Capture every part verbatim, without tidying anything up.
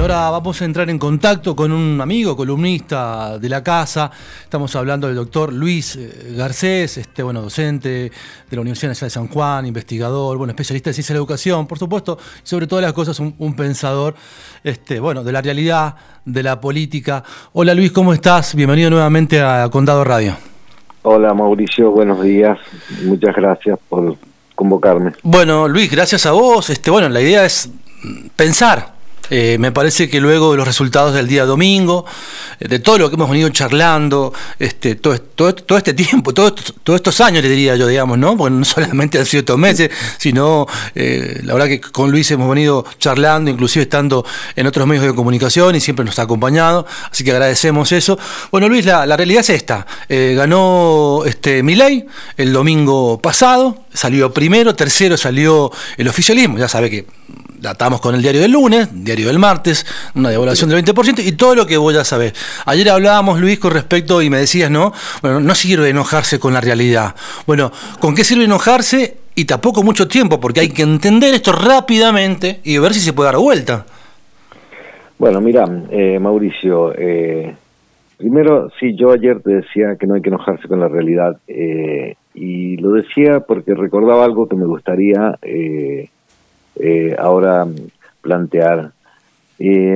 Bueno, ahora vamos a entrar en contacto con un amigo, columnista de la casa. Estamos hablando del doctor Luis Garcés, este, bueno, docente de la Universidad Nacional de San Juan, investigador, bueno, especialista en ciencia de la educación, por supuesto, y sobre todas las cosas un, un pensador, este, bueno, de la realidad, de la política. Hola Luis, ¿cómo estás? Bienvenido nuevamente a Condado Radio. Hola Mauricio, buenos días. Muchas gracias por convocarme. Bueno, Luis, gracias a vos. Este, bueno, la idea es pensar. Eh, me parece que luego de los resultados del día domingo, eh, de todo lo que hemos venido charlando, este, todo, todo, todo este tiempo, todo, todos estos años, le diría yo, digamos, ¿no? Porque no solamente han sido estos meses, sino eh, la verdad que con Luis hemos venido charlando, inclusive estando en otros medios de comunicación y siempre nos ha acompañado, así que agradecemos eso. Bueno, Luis, la, la realidad es esta. Eh, ganó este Milei el domingo pasado, salió primero, tercero salió el oficialismo, ya sabe que datamos con el diario del lunes, diario del martes, una devaluación del veinte por ciento y todo lo que vos ya sabés. Ayer hablábamos, Luis, con respecto, y me decías, ¿no? Bueno, no sirve enojarse con la realidad. Bueno, ¿con qué sirve enojarse? Y tampoco mucho tiempo, porque hay que entender esto rápidamente y ver si se puede dar vuelta. Bueno, mira, eh, Mauricio, eh, primero, sí, yo ayer te decía que no hay que enojarse con la realidad, eh, y lo decía porque recordaba algo que me gustaría eh, eh, ahora plantear. Eh,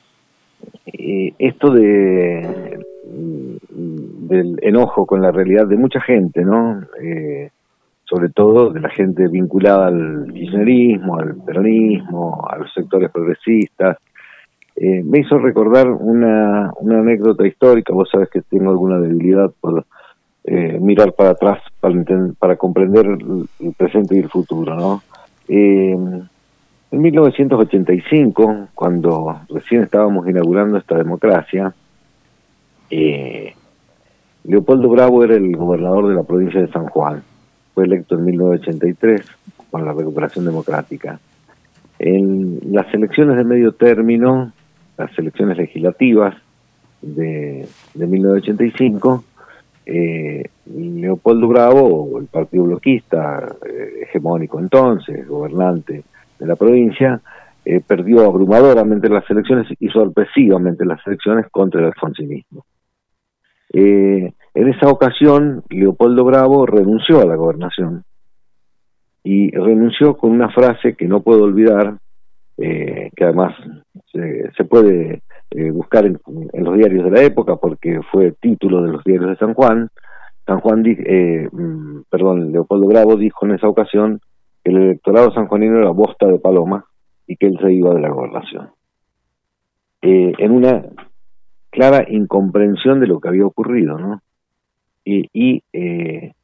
eh, esto de del enojo con la realidad de mucha gente, ¿no? Eh, sobre todo de la gente vinculada al kirchnerismo, al peronismo, a los sectores progresistas, eh, me hizo recordar una, una anécdota histórica. Vos sabés que tengo alguna debilidad por eh, mirar para atrás para, entender, para comprender el presente y el futuro, ¿no? Eh, En mil novecientos ochenta y cinco, cuando recién estábamos inaugurando esta democracia, eh, Leopoldo Bravo era el gobernador de la provincia de San Juan. Fue electo en mil novecientos ochenta y tres con la recuperación democrática. En las elecciones de medio término, las elecciones legislativas de, de mil novecientos ochenta y cinco, eh, Leopoldo Bravo, el partido bloquista, eh, hegemónico entonces, gobernante de la provincia, eh, perdió abrumadoramente las elecciones y sorpresivamente las elecciones contra el alfonsinismo. Eh, en esa ocasión, Leopoldo Bravo renunció a la gobernación y renunció con una frase que no puedo olvidar, eh, que además se, se puede eh, buscar en, en los diarios de la época porque fue título de los diarios de San Juan. San Juan, eh, perdón, Leopoldo Bravo dijo en esa ocasión que el electorado sanjuanino era bosta de paloma y que él se iba de la gobernación. Eh, en una clara incomprensión de lo que había ocurrido, ¿no? Y, y eh,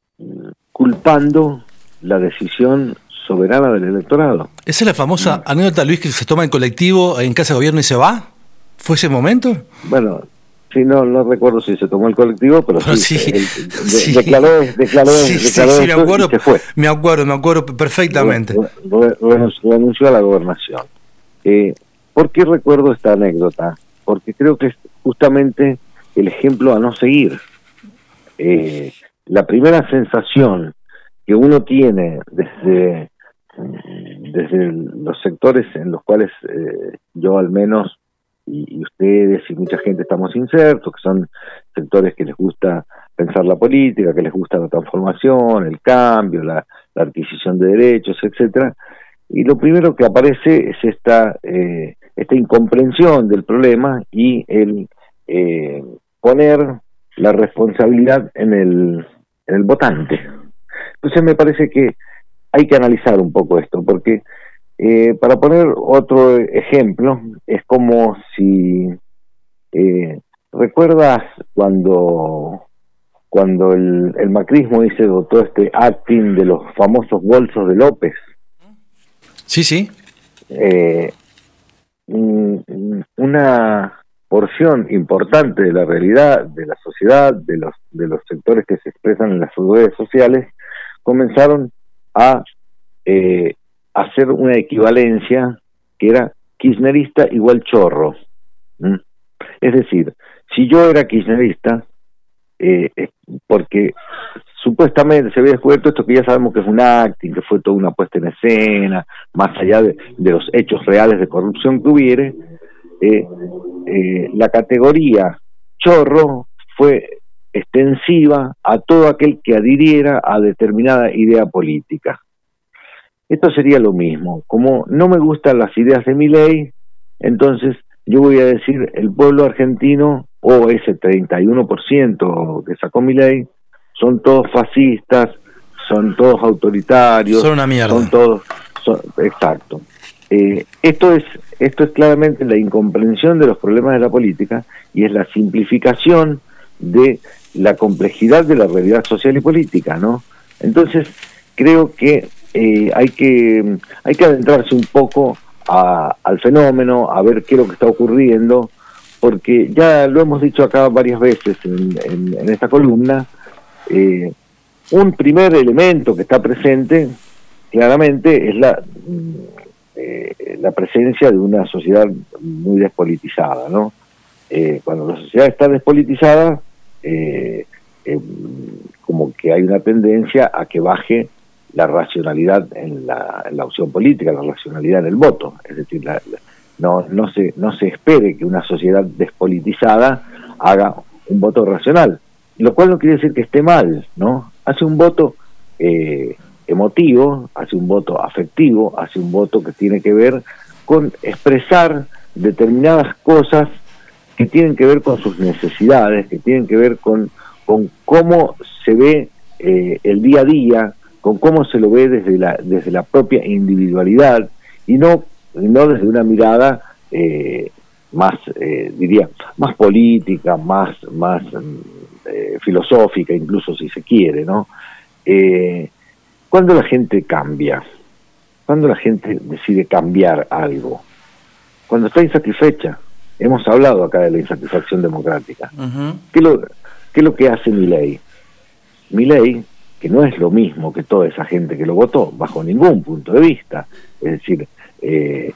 culpando la decisión soberana del electorado. ¿Esa es la famosa ¿no? anécdota, Luis, que se toma en colectivo en casa de gobierno y se va? ¿Fue ese momento? Bueno, sí, no, no recuerdo si se tomó el colectivo, pero, pero sí, sí, él, de, sí. declaró, declaró, sí, declaró sí, sí, esto me acuerdo, y se fue. Me acuerdo, me acuerdo perfectamente. Re, re, renunció a la gobernación. Eh, ¿Por qué recuerdo esta anécdota? Porque creo que es justamente el ejemplo a no seguir. Eh, la primera sensación que uno tiene desde, desde los sectores en los cuales eh, yo al menos Y, y ustedes y mucha gente estamos insertos, que son sectores que les gusta pensar la política, que les gusta la transformación, el cambio, la, la adquisición de derechos, etcétera. Y lo primero que aparece es esta eh, esta incomprensión del problema y el eh, poner la responsabilidad en el en el votante. Entonces me parece que hay que analizar un poco esto, porque Eh, para poner otro ejemplo, es como si eh, recuerdas cuando cuando el, el macrismo hizo todo este acting de los famosos bolsos de López. Sí, sí. Eh, una porción importante de la realidad, de la sociedad, de los de los sectores que se expresan en las redes sociales, comenzaron a eh, hacer una equivalencia que era kirchnerista igual chorro. ¿Mm? Es decir, si yo era kirchnerista, eh, porque supuestamente se había descubierto esto que ya sabemos que es un acting, que fue toda una puesta en escena, más allá de, de los hechos reales de corrupción que hubiere, eh, eh, la categoría chorro fue extensiva a todo aquel que adhiriera a determinada idea política. Esto sería lo mismo. Como no me gustan las ideas de Milei, entonces yo voy a decir el pueblo argentino, o ese treinta y uno por ciento que sacó Milei, son todos fascistas, son todos autoritarios, son una mierda. Son todos, son, exacto. Eh, esto es esto es claramente la incomprensión de los problemas de la política y es la simplificación de la complejidad de la realidad social y política, ¿no? Entonces creo que eh, hay que hay que adentrarse un poco a, al fenómeno, a ver qué es lo que está ocurriendo, porque ya lo hemos dicho acá varias veces en, en, en esta columna. Eh, un primer elemento que está presente claramente es la eh, la presencia de una sociedad muy despolitizada, ¿no? Eh, cuando la sociedad está despolitizada, eh, eh, como que hay una tendencia a que baje la racionalidad en la, en la opción política, la racionalidad en el voto. Es decir, la, la, no, no, se, no se espere que una sociedad despolitizada haga un voto racional, lo cual no quiere decir que esté mal, ¿no? Hace un voto eh, emotivo, hace un voto afectivo, hace un voto que tiene que ver con expresar determinadas cosas que tienen que ver con sus necesidades, que tienen que ver con, con cómo se ve eh, el día a día, con cómo se lo ve desde la desde la propia individualidad y no no desde una mirada eh, más eh, diría más política, más más eh, filosófica, incluso si se quiere, ¿no? Eh, cuando la gente cambia, cuando la gente decide cambiar algo, cuando está insatisfecha. Hemos hablado acá de la insatisfacción democrática. Uh-huh. ¿Qué, es lo, ¿Qué es lo que hace Milei? Milei, que no es lo mismo que toda esa gente que lo votó, bajo ningún punto de vista. Es decir, eh,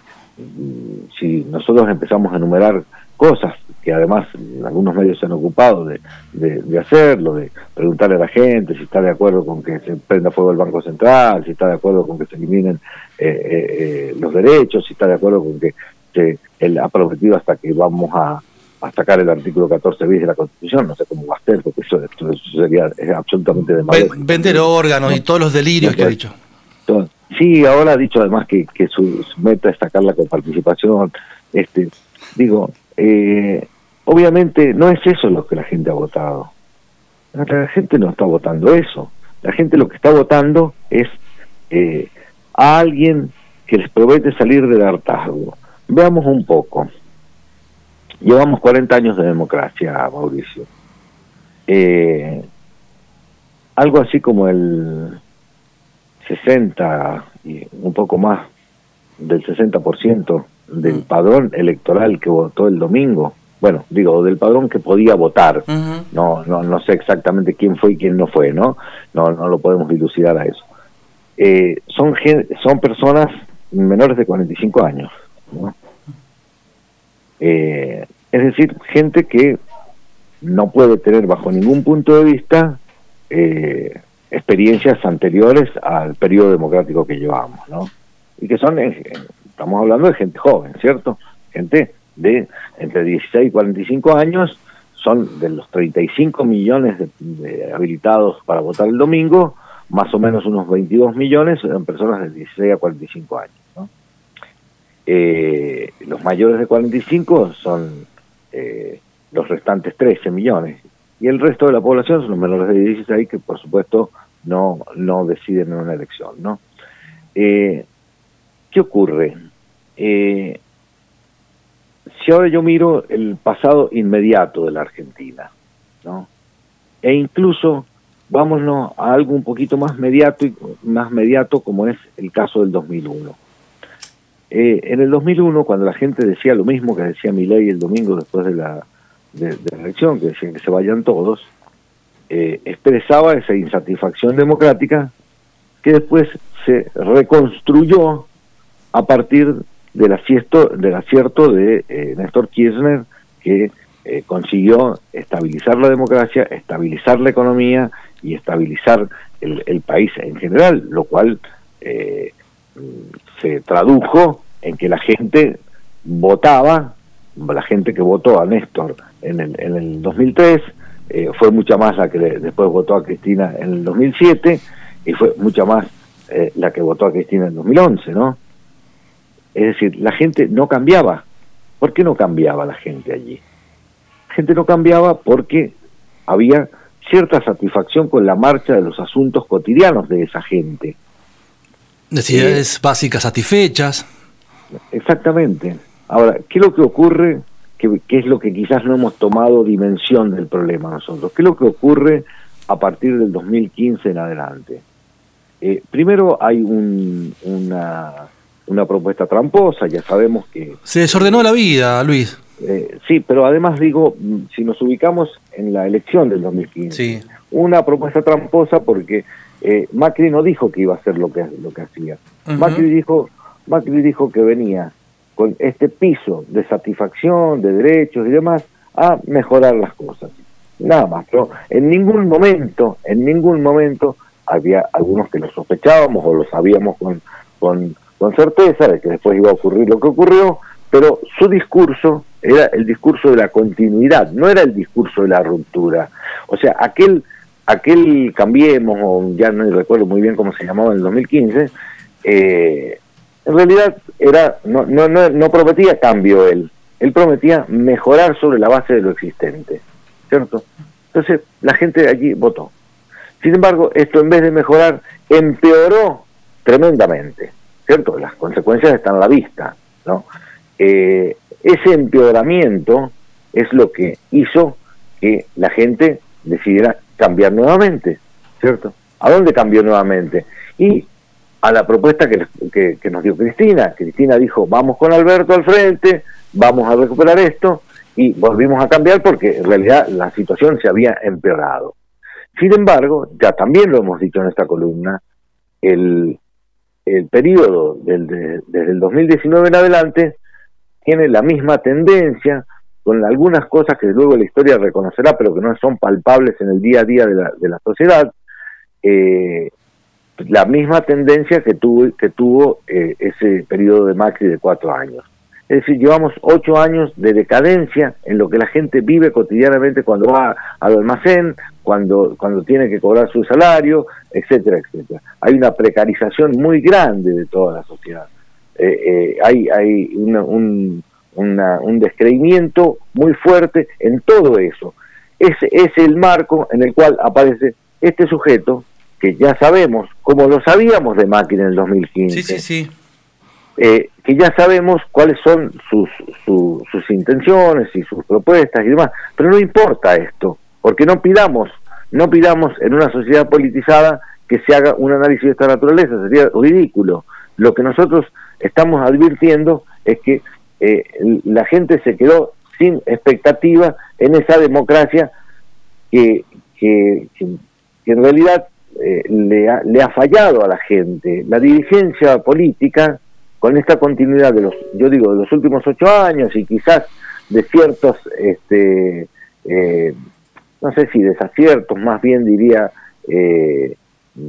si nosotros empezamos a enumerar cosas que además algunos medios se han ocupado de, de, de hacerlo, de preguntarle a la gente si está de acuerdo con que se prenda fuego el Banco Central, si está de acuerdo con que se eliminen eh, eh, eh, los derechos, si está de acuerdo con que él ha prometido hasta que vamos a, a sacar el artículo catorce bis de la Constitución, no sé cómo va a ser, porque eso, eso sería es absolutamente demasiado. Vender órganos, ¿no? Y todos los delirios no, que ha dicho. Entonces, sí, ahora ha dicho además que, que su, su meta es sacarla con participación. Este, digo, eh, obviamente no es eso lo que la gente ha votado. La gente no está votando eso. La gente lo que está votando es eh, a alguien que les promete salir del hartazgo. Veamos un poco. Llevamos cuarenta años de democracia, Mauricio. Eh, algo así como el sesenta y un poco más del sesenta por ciento del padrón electoral que votó el domingo, bueno, digo, del padrón que podía votar. Uh-huh. No, no, no sé exactamente quién fue y quién no fue, ¿no? No, no lo podemos dilucidar a eso. Eh, son son personas menores de cuarenta y cinco años. ¿no? Eh, es decir, gente que no puede tener bajo ningún punto de vista eh, experiencias anteriores al periodo democrático que llevamos, ¿no? Y que son, eh, estamos hablando de gente joven, ¿cierto? Gente de entre dieciséis y cuarenta y cinco años, son de los treinta y cinco millones de, de habilitados para votar el domingo, más o menos unos veintidós millones en personas de dieciséis a cuarenta y cinco años, ¿no? Eh, los mayores de cuarenta y cinco son eh, los restantes trece millones y el resto de la población son los menores de dieciséis que por supuesto no no deciden en una elección, ¿no? Eh, ¿qué ocurre? Eh, si ahora yo miro el pasado inmediato de la Argentina, ¿no? E incluso vámonos a algo un poquito más mediato y más mediato como es el caso del dos mil uno. Eh, en el dos mil uno, cuando la gente decía lo mismo que decía Milei el domingo después de la, de, de la elección, que decían que se vayan todos, eh, expresaba esa insatisfacción democrática que después se reconstruyó a partir del acierto, del acierto de eh, Néstor Kirchner, que eh, consiguió estabilizar la democracia, estabilizar la economía y estabilizar el, el país en general, lo cual eh, se tradujo en que la gente votaba la gente que votó a Néstor en el, en el dos mil tres, eh, fue mucha más la que después votó a Cristina en el dos mil siete, y fue mucha más eh, la que votó a Cristina en el dos mil once, ¿no? Es decir, la gente no cambiaba. ¿Por qué no cambiaba la gente allí? La gente no cambiaba porque había cierta satisfacción con la marcha de los asuntos cotidianos de esa gente. Necesidades eh, básicas satisfechas. Exactamente. Ahora, ¿qué es lo que ocurre? ¿Qué, qué es lo que quizás no hemos tomado dimensión del problema nosotros? ¿Qué es lo que ocurre a partir del dos mil quince en adelante? Eh, primero hay un, una, una propuesta tramposa, ya sabemos que... Se desordenó la vida, Luis. Eh, sí, pero además digo, si nos ubicamos en la elección del dos mil quince, sí. Una propuesta tramposa porque eh, Macri no dijo que iba a hacer lo que, lo que hacía. Uh-huh. Macri dijo, Macri dijo que venía con este piso de satisfacción, de derechos y demás, a mejorar las cosas. Nada más, pero en ningún momento, en ningún momento, había algunos que lo sospechábamos o lo sabíamos con, con, con certeza de que después iba a ocurrir lo que ocurrió, pero su discurso era el discurso de la continuidad, no era el discurso de la ruptura. O sea, aquel, aquel Cambiemos, o ya no recuerdo muy bien cómo se llamaba en el dos mil quince, eh, en realidad era no, no, no, no prometía cambio él, él prometía mejorar sobre la base de lo existente, ¿cierto? Entonces la gente allí votó. Sin embargo, esto en vez de mejorar, empeoró tremendamente, ¿cierto? Las consecuencias están a la vista, ¿no? Eh, ese empeoramiento es lo que hizo que la gente decidiera cambiar nuevamente, ¿cierto? ¿A dónde cambió nuevamente? Y a la propuesta que, que, que nos dio Cristina. Cristina dijo, vamos con Alberto al frente, vamos a recuperar esto, y volvimos a cambiar porque en realidad la situación se había empeorado. Sin embargo, ya también lo hemos dicho en esta columna, el, el periodo del, de, desde el dos mil diecinueve en adelante tiene la misma tendencia, con algunas cosas que luego la historia reconocerá, pero que no son palpables en el día a día de la, de la sociedad, eh, la misma tendencia que tuvo, que tuvo eh, ese periodo de Macri de cuatro años. Es decir, llevamos ocho años de decadencia en lo que la gente vive cotidianamente cuando va al almacén, cuando, cuando tiene que cobrar su salario, etcétera, etcétera. Hay una precarización muy grande de toda la sociedad. Eh, eh, hay hay una, un, una, un descreimiento muy fuerte en todo eso. Ese es el marco en el cual aparece este sujeto, que ya sabemos, como lo sabíamos de Macri en el dos mil quince, sí, sí, sí. Eh, que ya sabemos cuáles son sus, su, sus intenciones y sus propuestas y demás, pero no importa esto, porque no pidamos, no pidamos en una sociedad politizada que se haga un análisis de esta naturaleza, sería ridículo. Lo que nosotros estamos advirtiendo es que eh, la gente se quedó sin expectativa en esa democracia que, que, que, que en realidad eh, le, ha, le ha fallado a la gente. La dirigencia política, con esta continuidad de los, yo digo, de los últimos ocho años y quizás de ciertos, este, eh, no sé si desaciertos, más bien diría eh,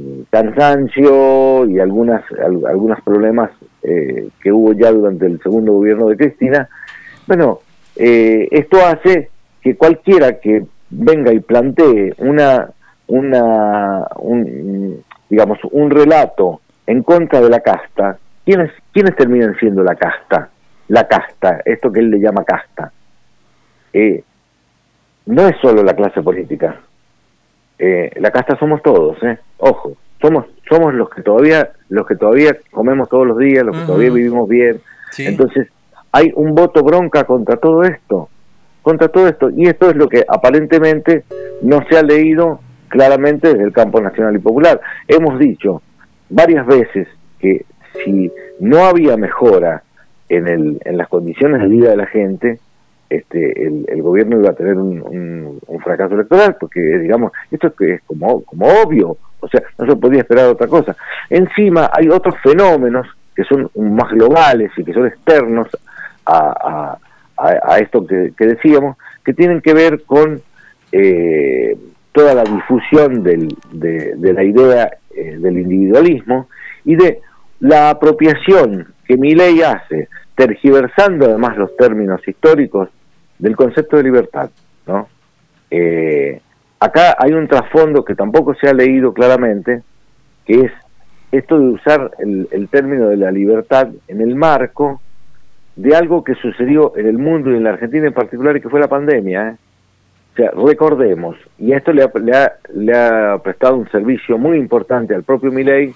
cansancio y algunas al, algunos problemas eh, que hubo ya durante el segundo gobierno de Cristina. Bueno, eh, esto hace que cualquiera que venga y plantee una, una, un, digamos, un relato en contra de la casta. ¿Quiénes, ¿Quiénes terminan siendo la casta? La casta, esto que él le llama casta. Eh, no es solo la clase política. Eh, la casta somos todos, ¿eh? Ojo, somos somos los que todavía los que todavía comemos todos los días, los que uh-huh. todavía vivimos bien. Sí. Entonces, hay un voto bronca contra todo esto, contra todo esto. Y esto es lo que aparentemente no se ha leído claramente desde el campo nacional y popular. Hemos dicho varias veces que si no había mejora en el en las condiciones de vida de la gente, este el, el gobierno iba a tener un, un, un fracaso electoral, porque digamos, esto es, es como, como obvio, o sea, no se podía esperar otra cosa. Encima hay otros fenómenos que son más globales y que son externos a, a, a, a esto que, que decíamos, que tienen que ver con eh, toda la difusión del, de, de la idea eh, del individualismo y de la apropiación que Milei hace tergiversando además los términos históricos del concepto de libertad, ¿no? Eh, acá hay un trasfondo que tampoco se ha leído claramente, que es esto de usar el, el término de la libertad en el marco de algo que sucedió en el mundo y en la Argentina en particular, y que fue la pandemia, ¿eh? O sea, recordemos, y esto le ha, le ha, le ha prestado un servicio muy importante al propio Milei,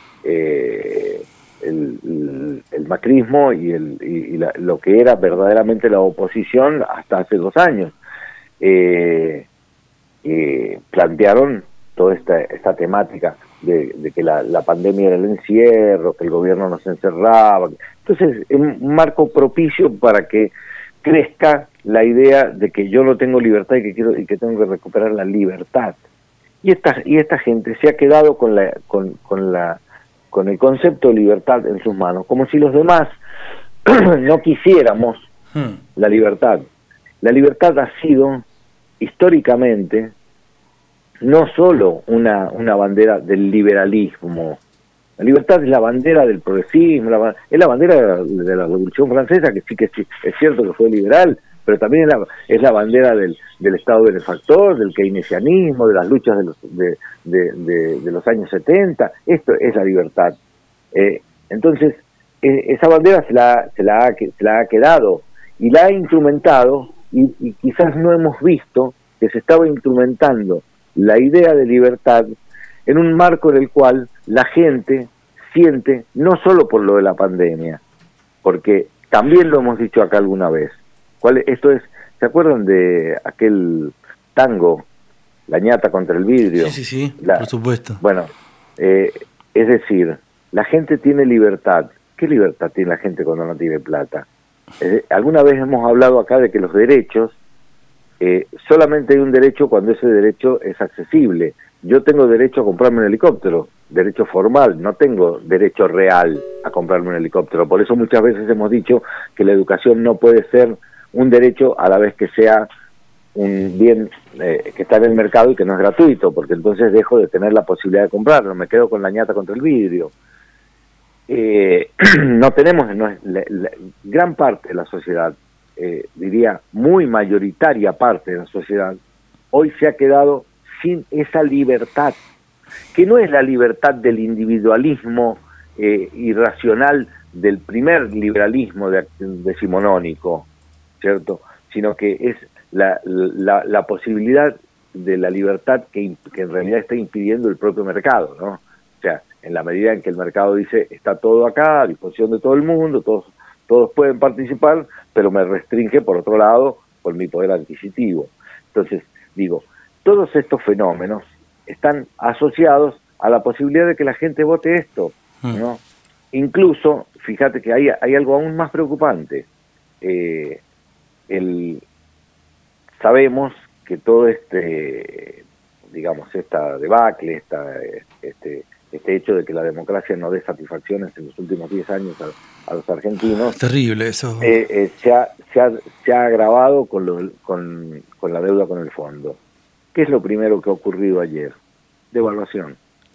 eh, el, el, el macrismo y, el, y, y la, lo que era verdaderamente la oposición hasta hace dos años. Eh, eh, plantearon toda esta, esta temática de, de que la, la pandemia era el encierro, que el gobierno nos encerraba. Entonces, es un marco propicio para que crezca la idea de que yo no tengo libertad y que quiero y que tengo que recuperar la libertad. Y esta y esta gente se ha quedado con la con, con la con el concepto de libertad en sus manos, como si los demás no quisiéramos hmm. la libertad. La libertad ha sido históricamente no solo una una bandera del liberalismo. La libertad es la bandera del progresismo, la, es la bandera de la, de la Revolución Francesa, que sí que sí, es cierto que fue liberal, pero también es la, es la bandera del, del Estado benefactor, del keynesianismo, de las luchas de los, de, de, de, de los años setenta. Esto es la libertad. Eh, entonces, eh, esa bandera se la, se, la ha, se la ha quedado y la ha instrumentado, y, y quizás no hemos visto que se estaba instrumentando la idea de libertad en un marco en el cual la gente siente, no solo por lo de la pandemia, porque también lo hemos dicho acá alguna vez, ¿cuál, esto es, ¿se acuerdan de aquel tango, La ñata contra el vidrio? Sí, sí, sí, la, por supuesto. Bueno, eh, es decir, la gente tiene libertad. ¿Qué libertad tiene la gente cuando no tiene plata? Eh, alguna vez hemos hablado acá de que los derechos, eh, solamente hay un derecho cuando ese derecho es accesible. Yo tengo derecho a comprarme un helicóptero, derecho formal, no tengo derecho real a comprarme un helicóptero. Por eso muchas veces hemos dicho que la educación no puede ser un derecho a la vez que sea un bien eh, que está en el mercado y que no es gratuito, porque entonces dejo de tener la posibilidad de comprarlo, me quedo con la ñata contra el vidrio. Eh, no tenemos, no, la, la, gran parte de la sociedad, eh, diría muy mayoritaria parte de la sociedad, hoy se ha quedado sin esa libertad, que no es la libertad del individualismo eh, irracional del primer liberalismo de, decimonónico, ¿cierto? Sino que es la, la, la posibilidad de la libertad que, que en realidad está impidiendo el propio mercado, ¿no? O sea, en la medida en que el mercado dice, está todo acá, a disposición de todo el mundo, todos, todos pueden participar, pero me restringe, por otro lado, por mi poder adquisitivo. Entonces, digo, todos estos fenómenos están asociados a la posibilidad de que la gente vote esto, ¿no? Mm. Incluso, fíjate que hay, hay algo aún más preocupante. Eh, el, sabemos que todo este, digamos, esta debacle, esta, este, este hecho de que la democracia no dé satisfacciones en los últimos diez años a, a los argentinos. Terrible eso. Eh, eh, se, ha, se, ha, se ha agravado con, lo, con, con la deuda con el fondo. ¿Qué es lo primero que ha ocurrido ayer? Devaluación.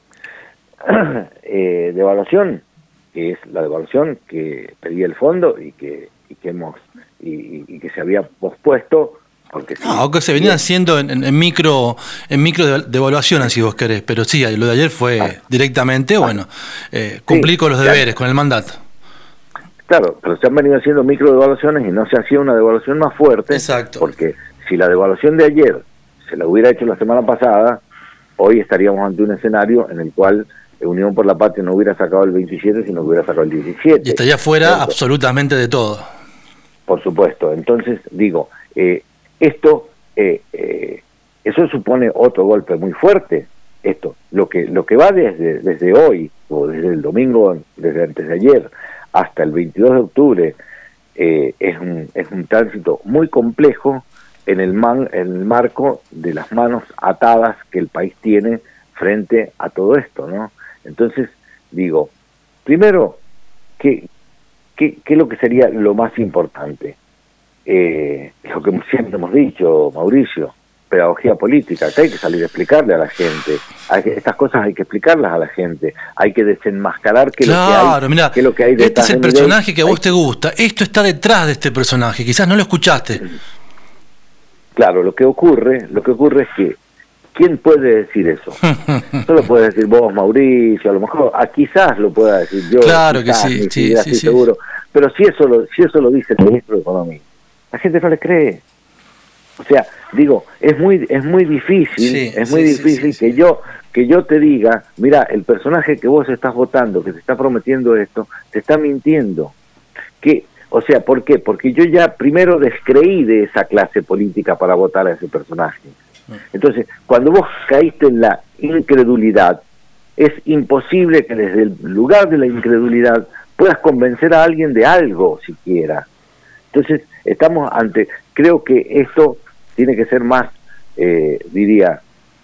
eh, devaluación es la devaluación que pedía el fondo y que, y que hemos y, y que se había pospuesto porque sí, ah, que se venían haciendo en, en micro en micro devaluaciones, si vos querés, pero sí, lo de ayer fue ah, directamente, ah, bueno, eh, cumplir sí, con los deberes, claro, con el mandato. Claro, pero se han venido haciendo micro devaluaciones y no se hacía una devaluación más fuerte. Exacto. Porque si la devaluación de ayer se la hubiera hecho la semana pasada, hoy estaríamos ante un escenario en el cual Unión por la Patria no hubiera sacado el veintisiete, sino hubiera sacado el diecisiete. Y estaría fuera ¿cierto? Absolutamente de todo. Por supuesto. Entonces, digo, eh, esto, eh, eh, eso supone otro golpe muy fuerte. Esto, lo que lo que va desde desde hoy, o desde el domingo, desde antes de ayer, hasta el veintidós de octubre, eh, es un es un tránsito muy complejo en el man, en el marco de las manos atadas que el país tiene frente a todo esto, ¿no? Entonces, digo, primero, ¿qué, qué, qué es lo que sería lo más importante? Eh, lo que siempre hemos dicho, Mauricio, pedagogía política, que hay que salir a explicarle a la gente. Hay que, estas cosas hay que explicarlas a la gente. Hay que desenmascarar que claro, lo que hay, mirá, que lo que hay detrás. Este es el de personaje que a vos hay... te gusta. Esto está detrás de este personaje. Quizás no lo escuchaste. Claro, lo que ocurre, lo que ocurre es que ¿quién puede decir eso? Solo puede decir vos, Mauricio, a lo mejor, a quizás lo pueda decir yo. Claro quizás, que sí, ni sí, sí, sí, seguro. sí. Pero si eso lo, si eso lo dice el ministro de Economía, la gente no le cree. O sea, digo, es muy, es muy difícil, sí, es muy sí, difícil sí, sí, que sí. yo, que yo te diga, mira, el personaje que vos estás votando, que te está prometiendo esto, te está mintiendo. Que, o sea, ¿por qué? Porque yo ya primero descreí de esa clase política para votar a ese personaje. Entonces, cuando vos caíste en la incredulidad, es imposible que desde el lugar de la incredulidad puedas convencer a alguien de algo siquiera. Entonces, estamos ante, creo que esto tiene que ser más, eh, diría,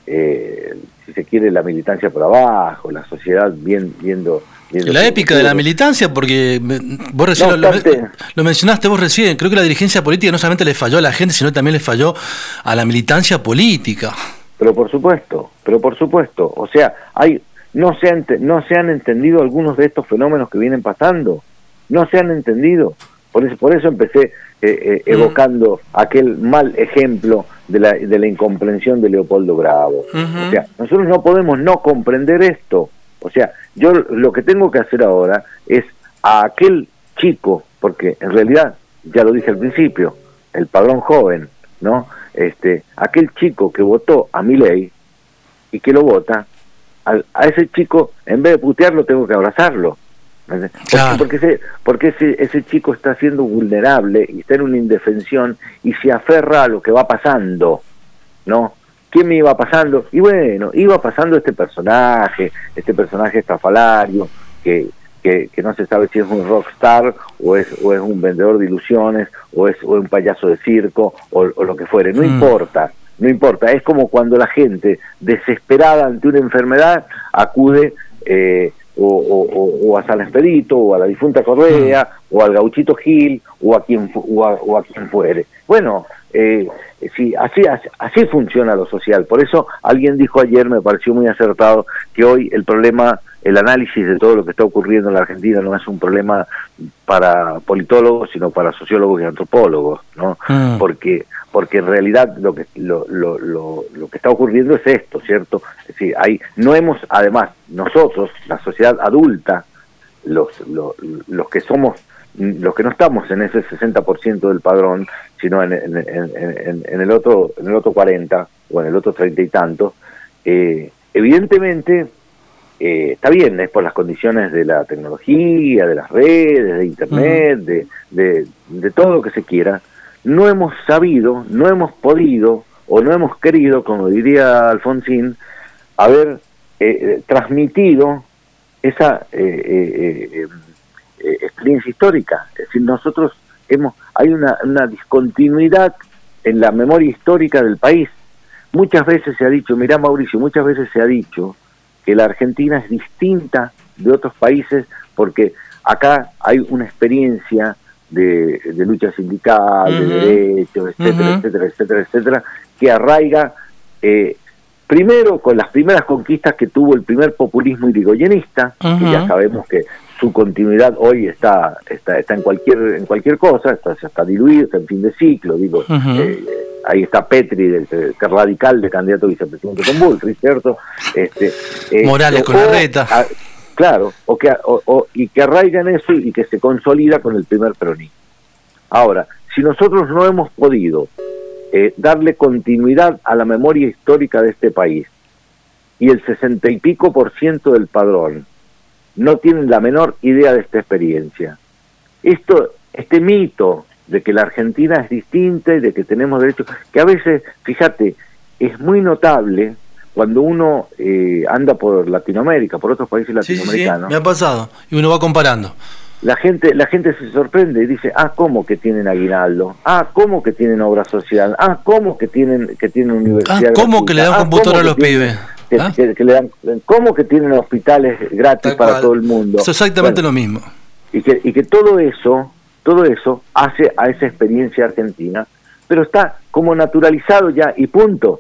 eh, si se quiere, la militancia por abajo, la sociedad bien, viendo... viendo La épica de la militancia, porque vos recién no, lo, lo, lo mencionaste vos recién, creo que la dirigencia política no solamente le falló a la gente, sino también le falló a la militancia política. Pero por supuesto, pero por supuesto, o sea, hay no se han, no se han entendido algunos de estos fenómenos que vienen pasando, no se han entendido. Por eso, por eso empecé eh, eh, evocando mm. aquel mal ejemplo de la, de la incomprensión de Leopoldo Bravo. Uh-huh. O sea, nosotros no podemos no comprender esto. O sea, yo lo que tengo que hacer ahora es a aquel chico, porque en realidad, ya lo dije al principio, el padrón joven, ¿no? Este, aquel chico que votó a Milei y que lo vota, a, a ese chico, en vez de putearlo, tengo que abrazarlo. Claro. Porque, ese, porque ese, ese chico está siendo vulnerable y está en una indefensión y se aferra a lo que va pasando, ¿no? ¿Quién me iba pasando? Y bueno, iba pasando este personaje, este personaje estrafalario, que, que, que no se sabe si es un rockstar o es, o es un vendedor de ilusiones o es, o es un payaso de circo o, o lo que fuere, no mm. importa, no importa. Es como cuando la gente desesperada ante una enfermedad acude... Eh, O, o, o a San Expedito, o a la difunta Correa, mm. o al Gauchito Gil, o a quien o a, o a quien fuere. Bueno, eh, sí, así, así así funciona lo social. Por eso alguien dijo ayer, me pareció muy acertado, que hoy el problema, el análisis de todo lo que está ocurriendo en la Argentina no es un problema para politólogos, sino para sociólogos y antropólogos, ¿no? Mm. Porque porque en realidad lo que lo, lo, lo, lo que está ocurriendo es esto, ¿cierto? Es decir, hay, no hemos, además, nosotros, la sociedad adulta, los, los, los que somos, los que no estamos en ese sesenta por ciento del padrón, sino en, en, en, en el otro, en el otro cuarenta o en el otro treinta y tanto, eh, evidentemente eh, está bien, es por las condiciones de la tecnología, de las redes, de internet, uh-huh. de, de, de todo lo que se quiera. No hemos sabido, no hemos podido, o no hemos querido, como diría Alfonsín, haber eh, transmitido esa eh, eh, eh, experiencia histórica. Es decir, nosotros hemos, hay una, una discontinuidad en la memoria histórica del país. Muchas veces se ha dicho, mirá Mauricio, muchas veces se ha dicho que la Argentina es distinta de otros países porque acá hay una experiencia De, de lucha sindical, uh-huh. de derechos, etcétera, uh-huh. etcétera, etcétera, etcétera, que arraiga eh, primero con las primeras conquistas que tuvo el primer populismo irigoyenista, uh-huh. que ya sabemos que su continuidad hoy está está está en cualquier en cualquier cosa, está, ya está diluido, está en fin de ciclo, digo, uh-huh. eh, ahí está Petri, el, el, el radical de candidato a vicepresidente con Bullrich, ¿cierto? Este, eh, Morales con Larreta. Claro, o que, o, o, y que arraiga en eso y que se consolida con el primer peronismo. Ahora, si nosotros no hemos podido eh, darle continuidad a la memoria histórica de este país y el sesenta y pico por ciento del padrón no tienen la menor idea de esta experiencia, esto, este mito de que la Argentina es distinta y de que tenemos derechos, que a veces, fíjate, es muy notable cuando uno eh, anda por Latinoamérica, por otros países latinoamericanos. Sí, sí, me ha pasado, y uno va comparando. La gente la gente se sorprende y dice, ah, ¿cómo que tienen aguinaldo? Ah, ¿cómo que tienen obra social? Ah, ¿cómo que tienen que tienen universidad? Ah, ¿cómo gratuita? Que le dan ah, computadora a los pibes? Que, ¿Ah? que, que le dan, ¿Cómo que tienen hospitales gratis Tal para cual. Todo el mundo? Es exactamente bueno, lo mismo. Y que, y que todo eso, todo eso hace a esa experiencia argentina, pero está como naturalizado ya y punto.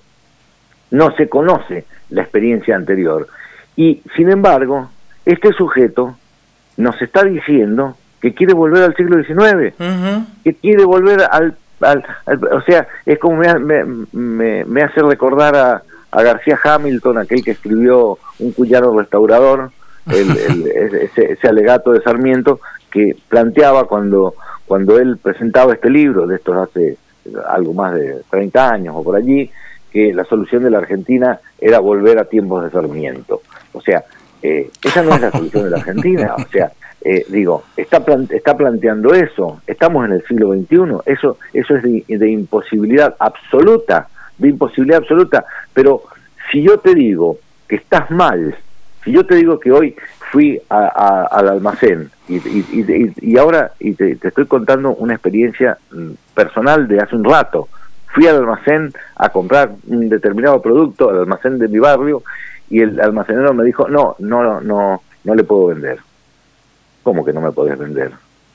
No se conoce la experiencia anterior. Y, sin embargo, este sujeto nos está diciendo que quiere volver al siglo diecinueve, uh-huh. que quiere volver al, al, al... O sea, es como me, me, me, me hace recordar a, a García Hamilton, aquel que escribió Un cuyano restaurador, el, el, ese, ese alegato de Sarmiento, que planteaba cuando, cuando él presentaba este libro, de estos hace algo más de treinta años o por allí, que la solución de la Argentina era volver a tiempos de Sarmiento. O sea, eh, esa no es la solución de la Argentina. O sea, eh, digo, está plante- está planteando eso. Estamos en el siglo veintiuno. Eso, eso es de, de imposibilidad absoluta, de imposibilidad absoluta. Pero si yo te digo que estás mal, si yo te digo que hoy fui a, a, al almacén y, y, y, y ahora y te, te estoy contando una experiencia personal de hace un rato. Fui al almacén a comprar un determinado producto, al almacén de mi barrio, y el almacenero me dijo, no, no, no, no le puedo vender. ¿Cómo que no me podés vender?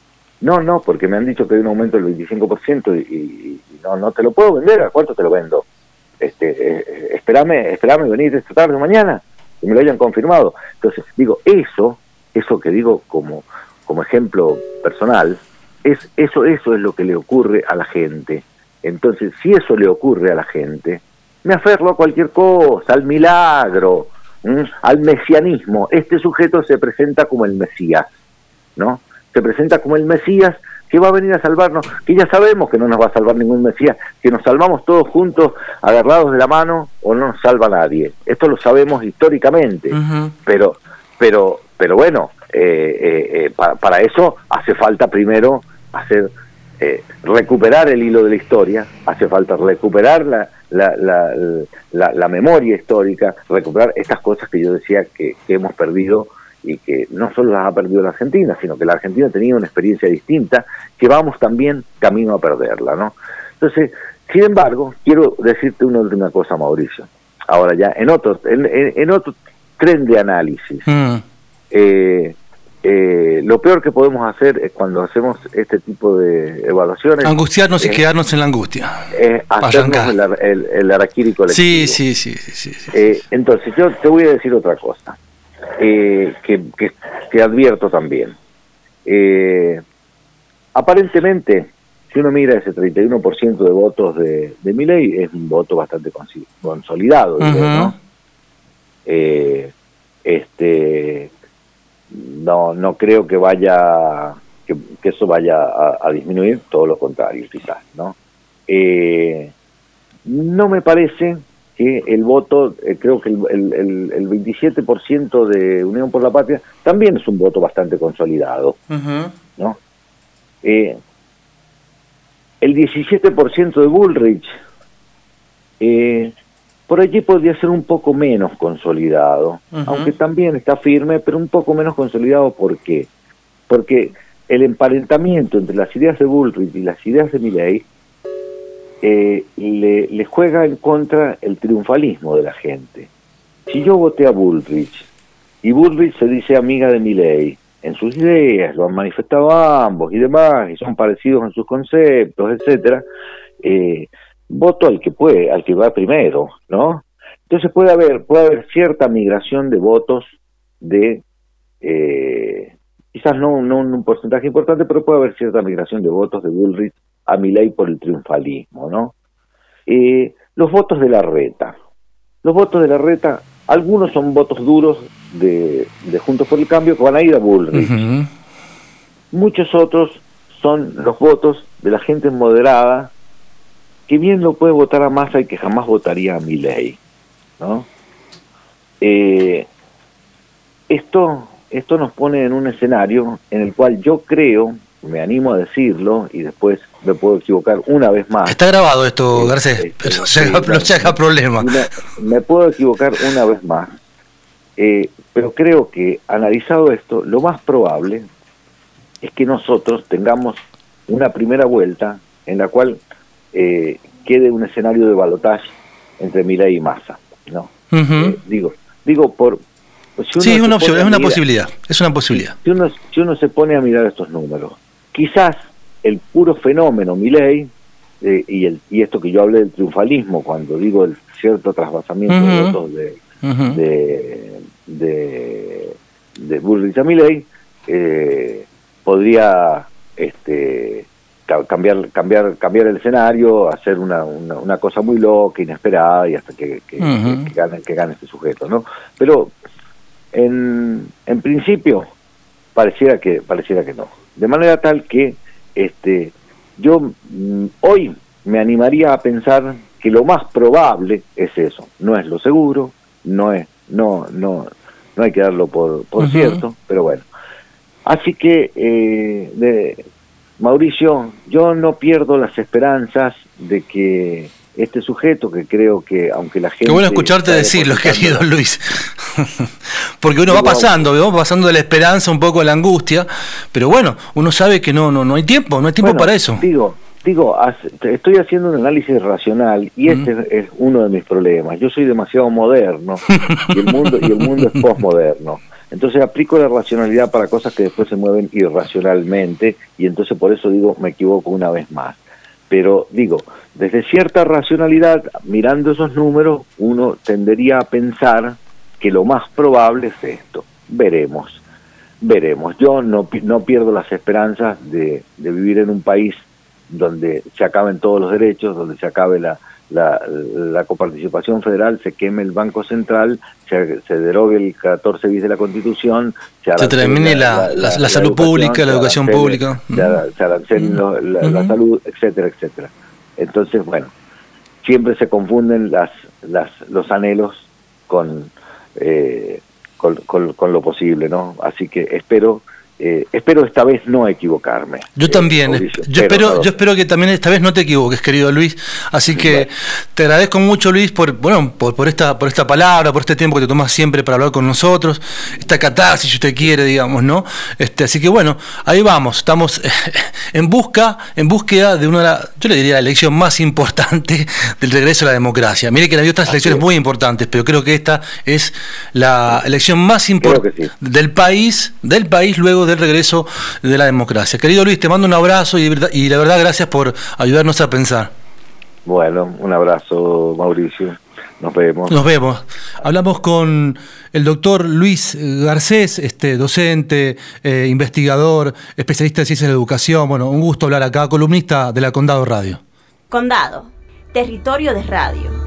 No, no, porque me han dicho que hay un aumento del veinticinco por ciento y, y, y no, no te lo puedo vender. ¿A cuánto te lo vendo? Este, eh, espérame, espérame, venir esta tarde o mañana, que me lo hayan confirmado. Entonces, digo, eso, eso que digo como, como ejemplo personal, es eso, eso es lo que le ocurre a la gente. Entonces, si eso le ocurre a la gente, me aferro a cualquier cosa, al milagro, ¿m? al mesianismo. Este sujeto se presenta como el Mesías, ¿no? Se presenta como el Mesías que va a venir a salvarnos, que ya sabemos que no nos va a salvar ningún Mesías, que nos salvamos todos juntos, agarrados de la mano, o no nos salva nadie. Esto lo sabemos históricamente, uh-huh. pero, pero, pero bueno, eh, eh, eh, para, para eso hace falta primero hacer... Eh, recuperar el hilo de la historia, hace falta recuperar la, la, la, la, la memoria histórica, recuperar estas cosas que yo decía que, que hemos perdido y que no solo las ha perdido la Argentina, sino que la Argentina tenía una experiencia distinta que vamos también camino a perderla, ¿no? Entonces, sin embargo, quiero decirte una última cosa, Mauricio. Ahora ya, en otro, en, en, en otro tren de análisis, mm. eh, Eh, lo peor que podemos hacer es cuando hacemos este tipo de evaluaciones... Angustiarnos es, y quedarnos en la angustia. Es hacernos el, el, el harakiri colectivo. Sí, sí, sí. sí, sí, sí, eh, sí. Entonces, yo te voy a decir otra cosa, eh, que, que, que advierto también. Eh, aparentemente, si uno mira ese treinta y uno por ciento de votos de, de Milei, es un voto bastante consolidado, uh-huh. digo, ¿no? Eh, este... No, no creo que vaya, que, que eso vaya a, a disminuir, todo lo contrario, quizás, ¿no? Eh, no me parece que el voto, eh, creo que el, el, el veintisiete por ciento de Unión por la Patria también es un voto bastante consolidado, uh-huh. ¿no? Eh, el diecisiete por ciento de Bullrich, eh, por allí podría ser un poco menos consolidado, uh-huh. aunque también está firme, pero un poco menos consolidado. ¿Por qué? Porque el emparentamiento entre las ideas de Bullrich y las ideas de Milei eh, le, le juega en contra el triunfalismo de la gente. Si yo voté a Bullrich, y Bullrich se dice amiga de Milei, en sus ideas, lo han manifestado ambos y demás, y son parecidos en sus conceptos, etcétera, eh, voto al que puede, al que va primero, ¿no? Entonces puede haber, puede haber cierta migración de votos de, eh, quizás no, no un porcentaje importante, pero puede haber cierta migración de votos de Bullrich a Milei por el triunfalismo, ¿no? Eh, los votos de Larreta. Los votos de Larreta, algunos son votos duros de, de Juntos por el Cambio que van a ir a Bullrich. Uh-huh. Muchos otros son los votos de la gente moderada, que bien lo puede votar a Massa y que jamás votaría a Milei, ¿no? Eh, esto, esto nos pone en un escenario en el cual yo creo, me animo a decirlo, y después me puedo equivocar una vez más. Está grabado esto, eh, Garcés, eh, pero sí, no se, se haga problema. Me, me puedo equivocar una vez más, eh, pero creo que, analizado esto, lo más probable es que nosotros tengamos una primera vuelta en la cual Eh, quede un escenario de balotaje entre Milei y Massa, ¿no? Uh-huh. Eh, digo, digo por pues si uno sí, es una opción, es una mirar, posibilidad, es una posibilidad. Si uno, si uno se pone a mirar estos números, quizás el puro fenómeno Milei eh, y, el, y esto que yo hablé del triunfalismo, cuando digo el cierto trasvasamiento uh-huh. de votos de, uh-huh. de, de, de Bullrich a Milei, eh, podría este, cambiar, cambiar, cambiar el escenario, hacer una, una, una cosa muy loca, inesperada, y hasta que, que, uh-huh. que, que, gane, que gane este sujeto, ¿no? Pero en, en principio pareciera que pareciera que no, de manera tal que este yo mm, hoy me animaría a pensar que lo más probable es eso, no es lo seguro, no es no no no hay que darlo por por uh-huh. cierto, pero bueno, así que eh, de, Mauricio, yo no pierdo las esperanzas de que este sujeto, que creo que aunque la gente... Qué bueno escucharte decirlo, querido Luis. Porque uno va pasando, va pasando de la esperanza un poco a la angustia, pero bueno, uno sabe que no no no hay tiempo, no hay tiempo bueno, para eso. Digo, digo, estoy haciendo un análisis racional y este mm. es uno de mis problemas. Yo soy demasiado moderno y el mundo y el mundo es posmoderno. Entonces aplico la racionalidad para cosas que después se mueven irracionalmente y entonces por eso digo, me equivoco una vez más. Pero digo, desde cierta racionalidad, mirando esos números, uno tendería a pensar que lo más probable es esto. Veremos, veremos. Yo no, no pierdo las esperanzas de, de vivir en un país donde se acaben todos los derechos, donde se acabe la, la, la coparticipación federal, se queme el Banco Central, se, se derogue el catorce bis de la Constitución, se, se termine la, la, la, la, la salud pública, la educación pública, se, se arancelen mm. la, la, uh-huh. la salud, etcétera, etcétera. Entonces, bueno, siempre se confunden las, las, los anhelos con, eh, con, con, con lo posible, ¿no? Así que espero... Eh, espero esta vez no equivocarme. Yo también, eh, yo espero, no, yo espero que también esta vez no te equivoques, querido Luis. Así que bueno, te agradezco mucho, Luis, por bueno, por, por esta, por esta palabra, por este tiempo que te tomas siempre para hablar con nosotros, esta catarsis, si usted quiere, digamos, ¿no? Este, así que bueno, ahí vamos, estamos en busca, en búsqueda de una, de la, yo le diría la elección más importante del regreso a la democracia. Mire que hay otras así elecciones es. muy importantes, pero creo que esta es la elección más importante sí. del país, del país luego del regreso de la democracia. Querido Luis, te mando un abrazo y, y la verdad gracias por ayudarnos a pensar. Bueno, un abrazo, Mauricio. Nos vemos. Nos vemos. Hablamos con el doctor Luis Garcés, este docente, eh, investigador, especialista en ciencias de la educación. Bueno, un gusto hablar acá, columnista de la Condado Radio. Condado, territorio de radio.